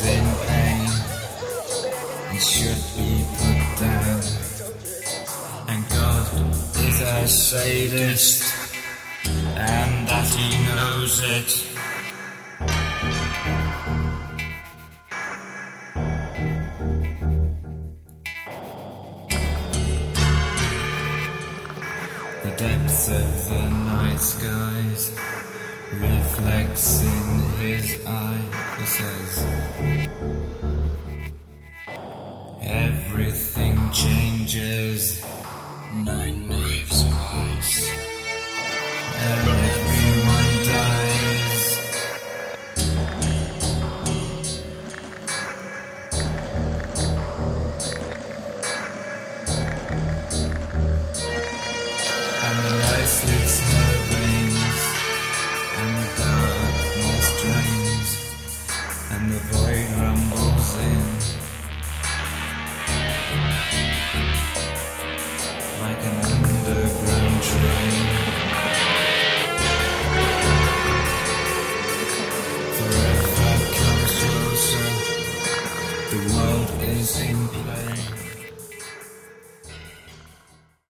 in pain and should be put down. And God is a sadist, and that he knows it. The depths of the night skies reflects in his eye. He says, everything changes. 9 knives of ice.